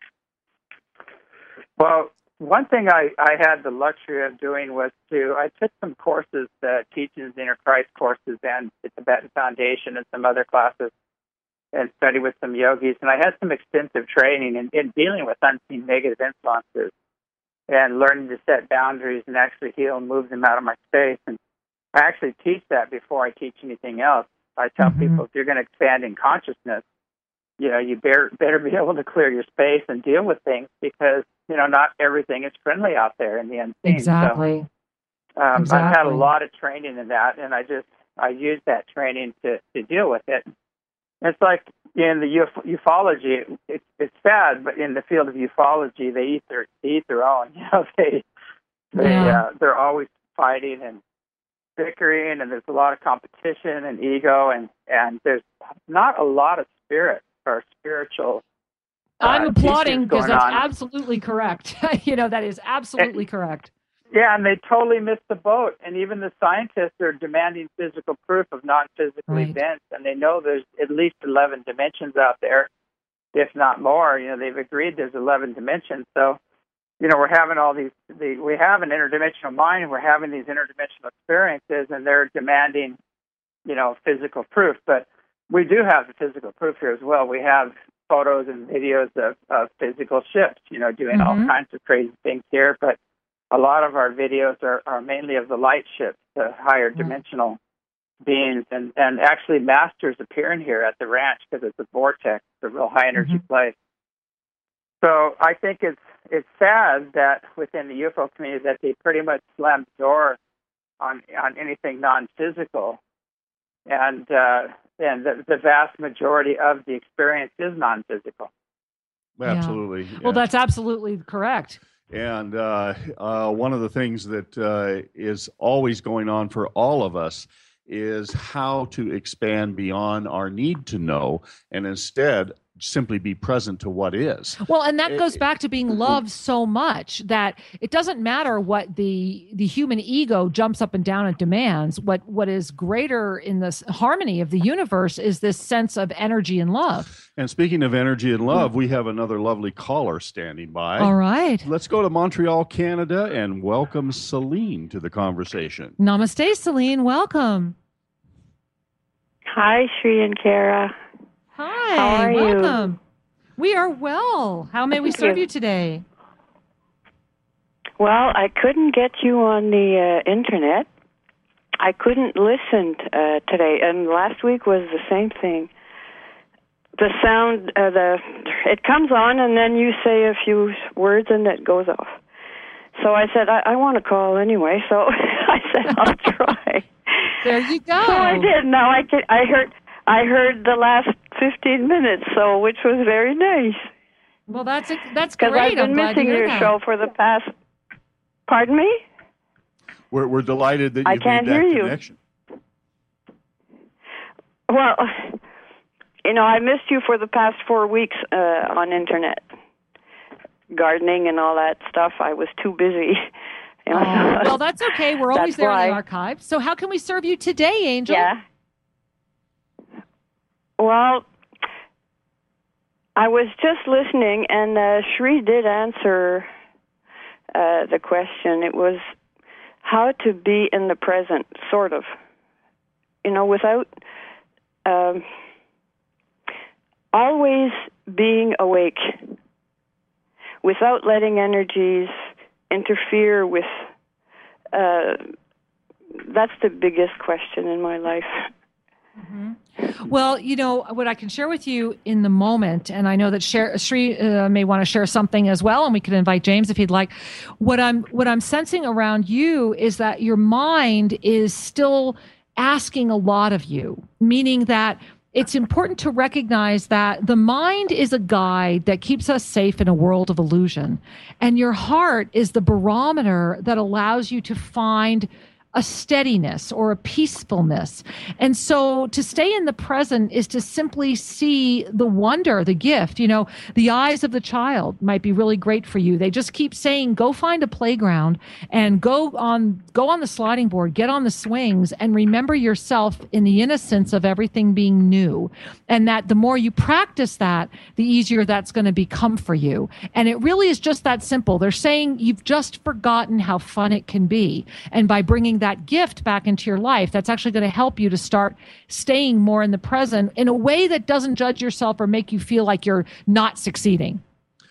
Well, one thing I, I had the luxury of doing was to, I took some courses, the Teachings of the Inner Christ courses and the Tibetan Foundation and some other classes, and studied with some yogis. And I had some extensive training in, in dealing with unseen negative influences and learning to set boundaries and actually heal and move them out of my space. And I actually teach that before I teach anything else. I tell Mhm. people, if you're going to expand in consciousness, you know, you better, better be able to clear your space and deal with things because, you know, not everything is friendly out there in the unseen. Exactly. So, um, Exactly. I've had a lot of training in that, and I just, I use that training to, to deal with it. It's like in the uf- ufology, it, it, it's sad, but in the field of ufology, they eat their, they eat their own. You know, they, they, Yeah. uh, they're always fighting and bickering, and there's a lot of competition and ego, and, and there's not a lot of spirit or spiritual. Uh, I'm applauding teachings because going that's on. absolutely correct. You know, that is absolutely correct. Yeah, and they totally missed the boat. And even the scientists are demanding physical proof of non-physical Right. events, and they know there's at least eleven dimensions out there, if not more. You know, they've agreed there's eleven dimensions. So, you know, we're having all these. The, we have an interdimensional mind, and we're having these interdimensional experiences, and they're demanding, you know, physical proof. But we do have the physical proof here as well. We have photos and videos of, of physical ships, you know, doing all Mhm. kinds of crazy things here. But a lot of our videos are, are mainly of the light ships, the higher dimensional beings, and, and actually masters appearing here at the ranch because it's a vortex, it's a real high energy Mhm. place. So I think it's it's sad that within the U F O community that they pretty much slammed the door on on anything non-physical, and uh, and the, the vast majority of the experience is non-physical. Absolutely. Well, yeah. that's absolutely correct. And uh, uh, one of the things that uh, is always going on for all of us is how to expand beyond our need to know and instead simply be present to what is. Well, and that It- goes back to being loved so much that it doesn't matter what the the human ego jumps up and down and demands. What what is greater in this harmony of the universe is this sense of energy and love. And speaking of energy and love, we have another lovely caller standing by. All right. Let's go to Montreal, Canada, and welcome Celine to the conversation. Namaste, Celine. Welcome. Hi, Shri and Kara. Hi. How are you? welcome. We are well. How may we Thank serve you. you today? Well, I couldn't get you on the uh, internet. I couldn't listen uh, today, and last week was the same thing. The sound, uh, the it comes on, and then you say a few words, and it goes off. So I said, I, I want to call anyway. So I said, I'll try. There you go. So I did. Now I can, I heard I heard the last fifteen minutes, so which was very nice. Well, that's that's Because great. I've been I'm glad to missing hear your that. show for the past. Pardon me? We're we're delighted that you I can't made that hear you. connection. Well, you know, I missed you for the past four weeks uh, on internet, gardening and all that stuff. I was too busy. You know, Oh, well, that's okay. We're always That's there in why. the archive. So how can we serve you today, Angel? Yeah. Well, I was just listening, and uh, Shri did answer uh, the question. It was how to be in the present, sort of. You know, without um, always being awake, without letting energies interfere with. Uh, that's the biggest question in my life. Well, you know, what I can share with you in the moment, and I know that share, Sri uh, may want to share something as well, and we can invite James if he'd like. What I'm what I'm sensing around you is that your mind is still asking a lot of you, meaning that it's important to recognize that the mind is a guide that keeps us safe in a world of illusion, and your heart is the barometer that allows you to find a steadiness or a peacefulness. And so to stay in the present is to simply see the wonder, the gift. You know, the eyes of the child might be really great for you. They just keep saying, go find a playground and go on, go on the sliding board, get on the swings, and remember yourself in the innocence of everything being new. And that the more you practice that, the easier that's going to become for you. And it really is just that simple. They're saying you've just forgotten how fun it can be. And by bringing that gift back into your life, that's actually going to help you to start staying more in the present in a way that doesn't judge yourself or make you feel like you're not succeeding.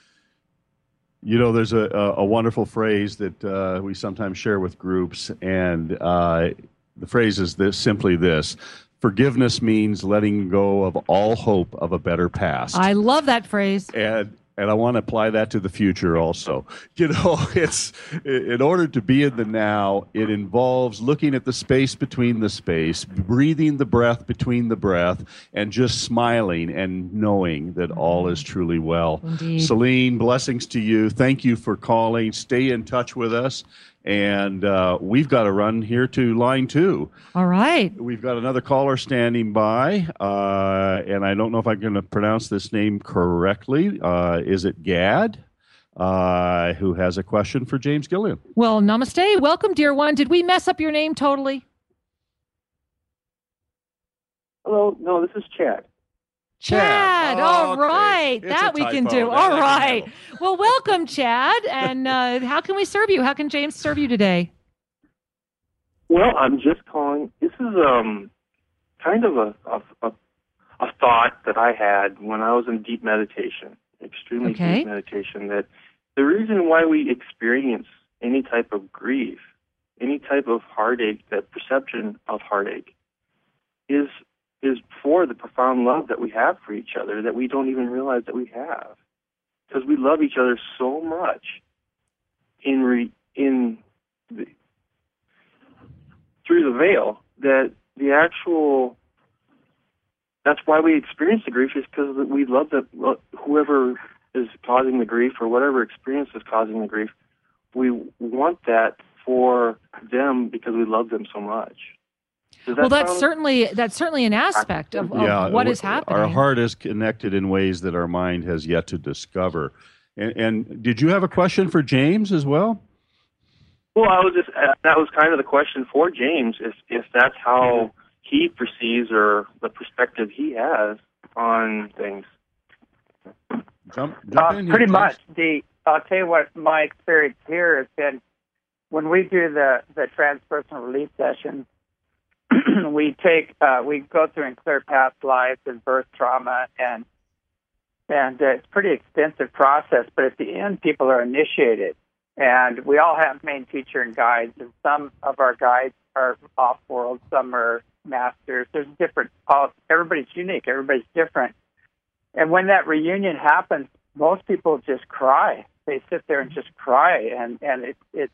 You know, there's a, a, a wonderful phrase that uh, we sometimes share with groups, and uh, the phrase is this, simply this: forgiveness means letting go of all hope of a better past. I love that phrase. And and I want to apply that to the future also. You know, it's in order to be in the now, it involves looking at the space between the space, breathing the breath between the breath, and just smiling and knowing that all is truly well. Indeed. Celine, blessings to you. Thank you for calling. Stay in touch with us. And uh, we've got to run here to line two. All right. We've got another caller standing by, uh, and I don't know if I'm going to pronounce this name correctly. Uh, is it Gad, uh, who has a question for James Gillian? Well, namaste. Welcome, dear one. Did we mess up your name totally? Hello. No, this is Chad. Chad. Oh, All okay. right. It's that a we can typo. do. That All I can right. handle. Well, welcome, Chad. And uh, how can we serve you? How can James serve you today? Well, I'm just calling. This is um kind of a a, a, a thought that I had when I was in deep meditation, extremely Okay. deep meditation, that the reason why we experience any type of grief, any type of heartache, that perception of heartache, is is for the profound love that we have for each other that we don't even realize that we have, because we love each other so much in re, in the, through the veil, that the actual, that's why we experience the grief, is because we love that whoever is causing the grief or whatever experience is causing the grief, we want that for them because we love them so much. Does that Well, that's sound- certainly that's certainly an aspect of, of Yeah, what w- is happening. Our heart is connected in ways that our mind has yet to discover. And, and did you have a question for James as well? Well, I was just, uh, that was kind of the question for James, if if that's how he perceives or the perspective he has on things. Jump, jump Uh, in here, pretty James. much. The I'll tell you what my experience here has been. When we do the the transpersonal release session, we take uh, we go through and clear past lives and birth trauma and and uh, it's a pretty extensive process. But at the end, people are initiated, and we all have main teacher and guides, and some of our guides are off-world, some are masters. There's different. All, everybody's unique. Everybody's different. And when that reunion happens, most people just cry. They sit there and just cry, and and it it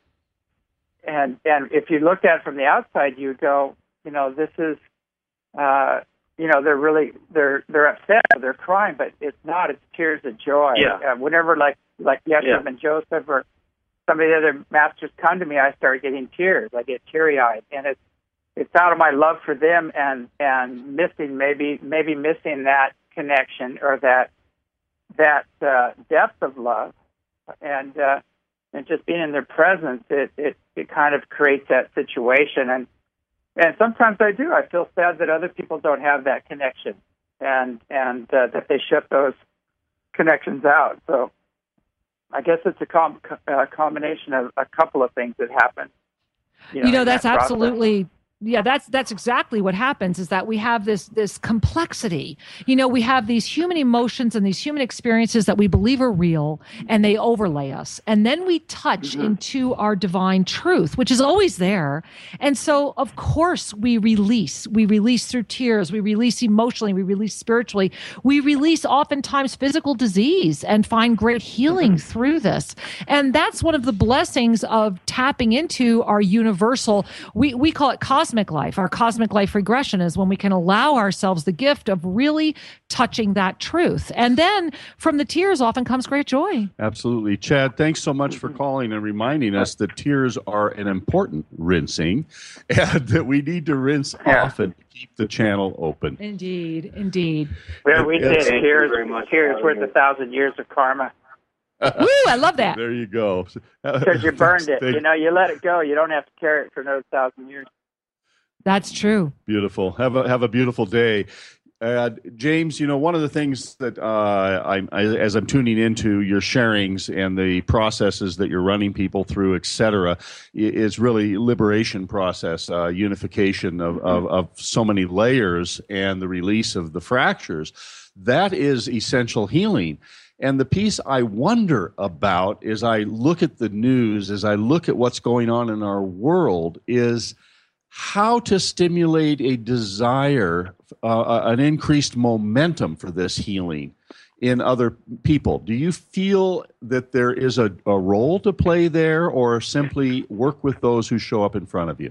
and and if you looked at it from the outside, you go, you know, this is, uh, you know, they're really they're they're upset, they're crying, but it's not. It's tears of joy. Yeah. Uh, whenever like like Yeshua Yeah. and Joseph or some of the other masters come to me, I start getting tears. I get teary eyed, and it's it's out of my love for them and and missing maybe maybe missing that connection or that that uh, depth of love, and uh, and just being in their presence, it, it it kind of creates that situation. And and sometimes I do. I feel sad that other people don't have that connection, and and uh, that they shut those connections out. So I guess it's a com- uh, combination of a couple of things that happen. You know, you know in that's that process. absolutely yeah that's that's exactly what happens, is that we have this this complexity. You know, we have these human emotions and these human experiences that we believe are real, and they overlay us, and then we touch Mm-hmm. into our divine truth, which is always there. And so of course we release we release through tears, we release emotionally, we release spiritually, we release oftentimes physical disease, and find great healing Mm-hmm. through this. And that's one of the blessings of tapping into our universal, we we call it cosmic life. Our cosmic life regression is when we can allow ourselves the gift of really touching that truth. And then from the tears often comes great joy. Absolutely. Chad, thanks so much for calling and reminding us that tears are an important rinsing and that we need to rinse Yeah. often to keep the channel open. Indeed, indeed. Where we Yes. did Thank you tears, very much tears for worth having a thousand years of karma Woo, I love that. There you go. because you burned it. Thank- You know, you let it go. You don't have to carry it for another thousand years. That's true. Beautiful. Have a have a beautiful day. Uh, James, you know, one of the things that uh, I, I, as I'm tuning into your sharings and the processes that you're running people through, et cetera, is really liberation process, uh, unification of, of, of so many layers and the release of the fractures. That is essential healing. And the piece I wonder about as I look at the news, as I look at what's going on in our world, is how to stimulate a desire, uh, an increased momentum for this healing in other people. Do you feel that there is a, a role to play there, or simply work with those who show up in front of you?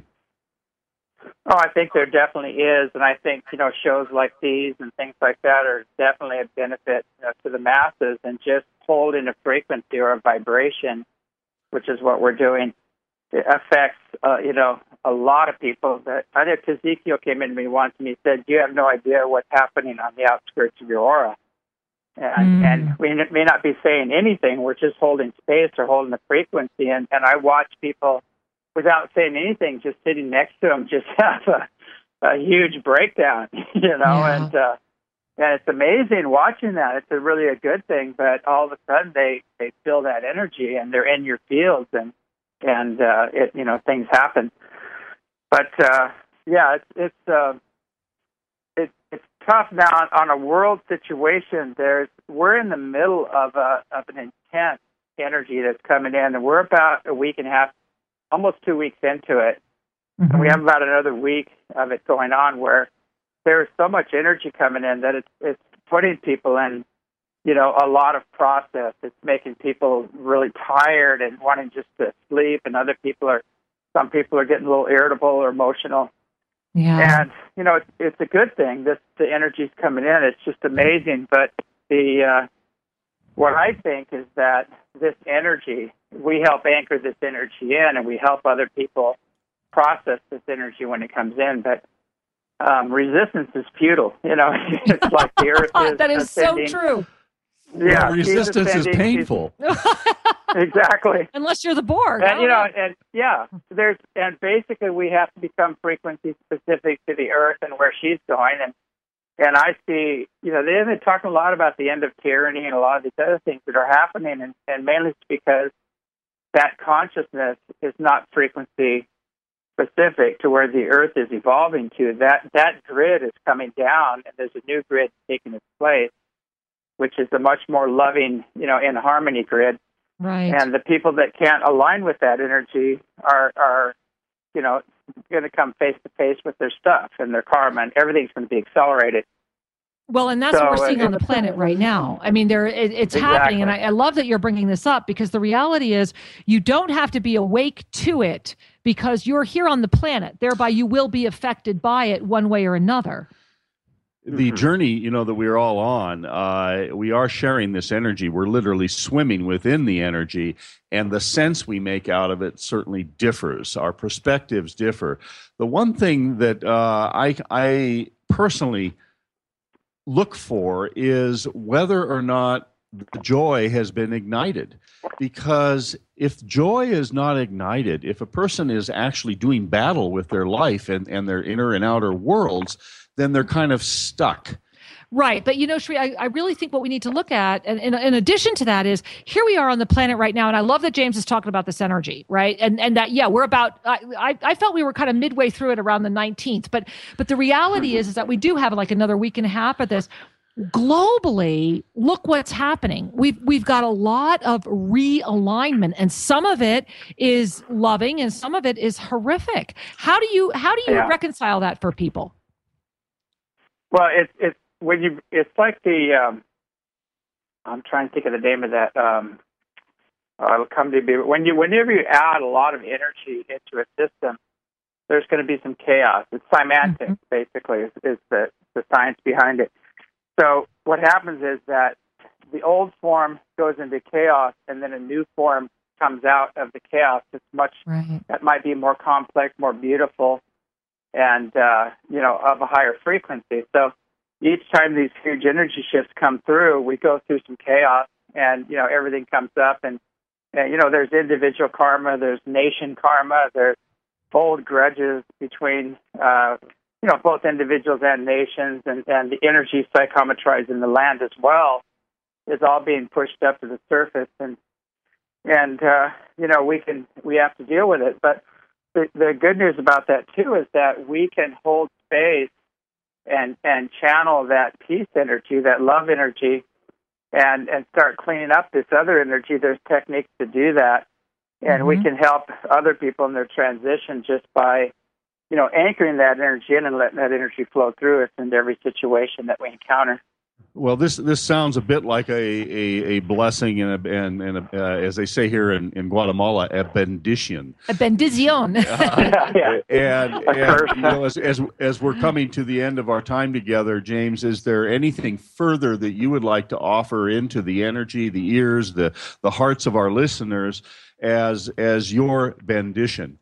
Oh, I think there definitely is, and I think, you know, shows like these and things like that are definitely a benefit, you know, to the masses, and just holding a frequency or a vibration, which is what we're doing. It affects, uh, you know, a lot of people. That I think Ezekiel came in to me once and he said, "You have no idea what's happening on the outskirts of your aura." And, Mm. and we may not be saying anything. We're just holding space or holding a frequency. And, and I watch people, without saying anything, just sitting next to them, just have a, a huge breakdown, you know, Yeah. and uh, and it's amazing watching that. It's a really a good thing, but all of a sudden they, they feel that energy and they're in your fields, and and uh, it you know things happen. But uh, yeah, it's it's uh, it, it's tough now on, on a world situation. There's we're in the middle of a of an intense energy that's coming in, and we're about a week and a half, almost two weeks into it. Mhm. And we have about another week of it going on, where there's so much energy coming in that it's it's putting people in, you know, a lot of process. It's making people really tired and wanting just to sleep, and other people are, some people are getting a little irritable or emotional. Yeah. And you know, it's, it's a good thing. This the energy's coming in. It's just amazing. But the uh, what I think is that this energy, we help anchor this energy in, and we help other people process this energy when it comes in. But um, resistance is futile. You know, it's like the earth is that is ascending. so true. Yeah, Well, she's resistance is ascending, she's- painful. Exactly. Unless you're the Borg. I And don't you know, and yeah, there's and basically we have to become frequency specific to the Earth and where she's going. And and I see, you know, they've been talking a lot about the end of tyranny and a lot of these other things that are happening, and, and mainly it's because that consciousness is not frequency specific to where the Earth is evolving to. That that grid is coming down, and there's a new grid taking its place. which is a much more loving, you know, in harmony grid. Right. And the people that can't align with that energy are, are you know, going to come face to face with their stuff and their karma, and everything's going to be accelerated. Well, and that's So, what we're seeing uh, on the planet right now. I mean, there it, it's Exactly. happening, and I, I love that you're bringing this up, because the reality is you don't have to be awake to it because you're here on the planet. Thereby, you will be affected by it one way or another. The journey, you know, that we're all on, uh, we are sharing this energy. We're literally swimming within the energy, and the sense we make out of it certainly differs. Our perspectives differ. The one thing that uh, I, I personally look for is whether or not the joy has been ignited. Because if joy is not ignited, if a person is actually doing battle with their life and, and their inner and outer worlds, then they're kind of stuck. Right. But, you know, Sri, I, I really think what we need to look at, and in, in addition to that, is here we are on the planet right now. And I love that James is talking about this energy, right? And and that, yeah, we're about, I, I, I felt we were kind of midway through it around the nineteenth. But but the reality is, is that we do have like another week and a half of this. Globally, look what's happening. We've we've got a lot of realignment, and some of it is loving and some of it is horrific. How do you how do you Yeah. reconcile that for people? Well, it's it's when you it's like the um, I'm trying to think of the name of that. Um, uh, it'll come to be when you whenever you add a lot of energy into a system, there's going to be some chaos. It's semantics, Mm-hmm. basically, is, is the the science behind it. So what happens is that the old form goes into chaos, and then a new form comes out of the chaos. It's much Right. that might be more complex, more beautiful, and uh, you know, of a higher frequency. So each time these huge energy shifts come through, we go through some chaos, and you know, everything comes up, and, and you know, there's individual karma, there's nation karma, there's old grudges between uh, you know, both individuals and nations, and, and the energy psychometrized in the land as well is all being pushed up to the surface, and and uh, you know, we can we have to deal with it. But the, the good news about that too is that we can hold space and and channel that peace energy, that love energy, and and start cleaning up this other energy. There's techniques to do that, and Mm-hmm. we can help other people in their transition just by, you know, anchoring that energy in and letting that energy flow through us into every situation that we encounter. Well, this this sounds a bit like a a, a blessing and a, and, and a, uh, as they say here in, in Guatemala, a bendition. A bendición. Yeah. And, A and curse. you know, as, as as we're coming to the end of our time together, James, is there anything further that you would like to offer into the energy, the ears, the the hearts of our listeners as as your bendition?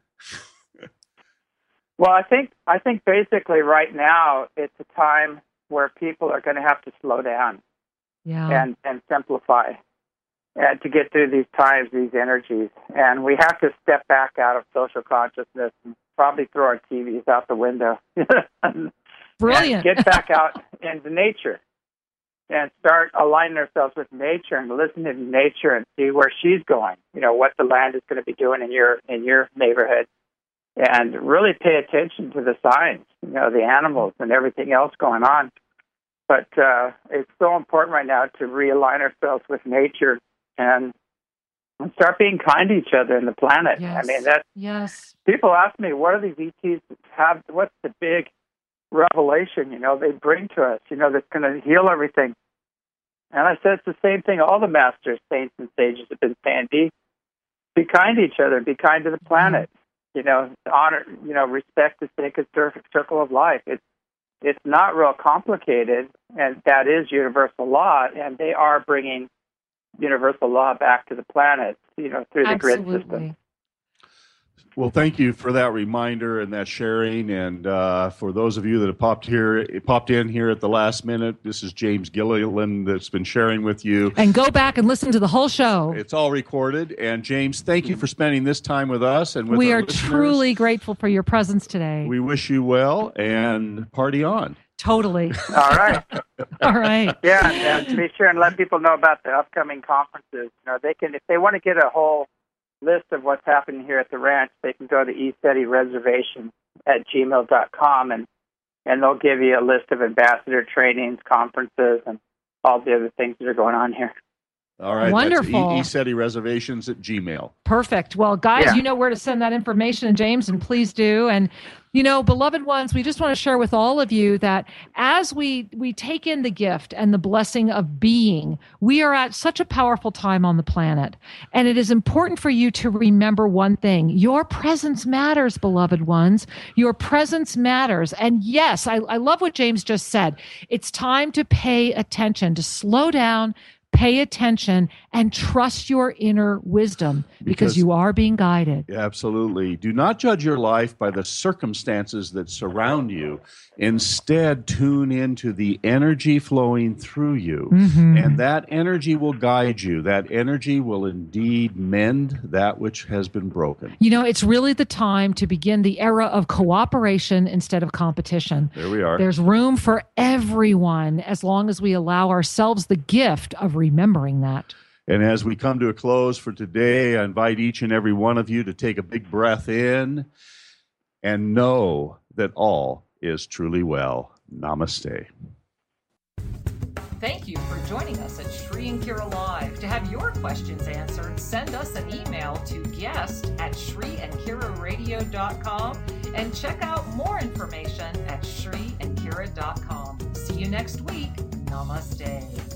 Well, I think I think basically right now it's a time where people are going to have to slow down Yeah. and, and simplify and to get through these times, these energies. And we have to step back out of social consciousness and probably throw our T Vs out the window. Brilliant. And get back out into nature and start aligning ourselves with nature and listening to nature and see where she's going, you know, what the land is going to be doing in your in your neighborhood. And really pay attention to the signs, you know, the animals and everything else going on. But uh, it's so important right now to realign ourselves with nature and, and start being kind to each other and the planet. Yes. I mean, that's, Yes. people ask me, what are these E Ts have? What's the big revelation, you know, they bring to us, you know, that's going to heal everything? And I said it's the same thing all the masters, saints, and sages have been saying. Be, be kind to each other. Be kind to the planet. You know, honor, you know, respect the sacred circle of life. It's it's not real complicated, and that is universal law, and they are bringing universal law back to the planet, you know, through the grid system. Absolutely. Well, thank you for that reminder and that sharing. And uh, for those of you that have popped here, popped in here at the last minute, this is James Gilliland that's been sharing with you. And go back and listen to the whole show. It's all recorded. And James, thank you for spending this time with us and with We our are listeners. truly grateful for your presence today. We wish you well and party on. Totally. All right. All right. Yeah, and be sure and let people know about the upcoming conferences. You know, they can, if they want to get a whole list of what's happening here at the ranch, they can go to eSteady Reservation at gmail dot com, and, and they'll give you a list of ambassador trainings, conferences, and all the other things that are going on here. All right. Wonderful. That's e- ESETI at Gmail. Perfect. Well, guys, Yeah. you know where to send that information, James, and please do. And, you know, beloved ones, we just want to share with all of you that as we we take in the gift and the blessing of being, we are at such a powerful time on the planet. And it is important for you to remember one thing. Your presence matters, beloved ones. Your presence matters. And yes, I, I love what James just said. It's time to pay attention, to slow down, pay attention, and trust your inner wisdom because, Because- you are being guided. Absolutely. Do not judge your life by the circumstances that surround you. Instead, tune into the energy flowing through you. Mhm. And that energy will guide you. That energy will indeed mend that which has been broken. You know, it's really the time to begin the era of cooperation instead of competition. There we are. There's room for everyone as long as we allow ourselves the gift of remembering that. And as we come to a close for today, I invite each and every one of you to take a big breath in and know that all is truly well. Namaste. Thank you for joining us at Shri and Kira Live. To have your questions answered, send us an email to guest at shri and kira radio dot com and check out more information at shri and kira dot com. See you next week. Namaste.